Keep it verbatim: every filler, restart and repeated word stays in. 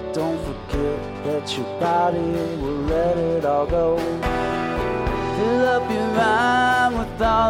Don't forget that your body will let it all go. Fill up your mind with all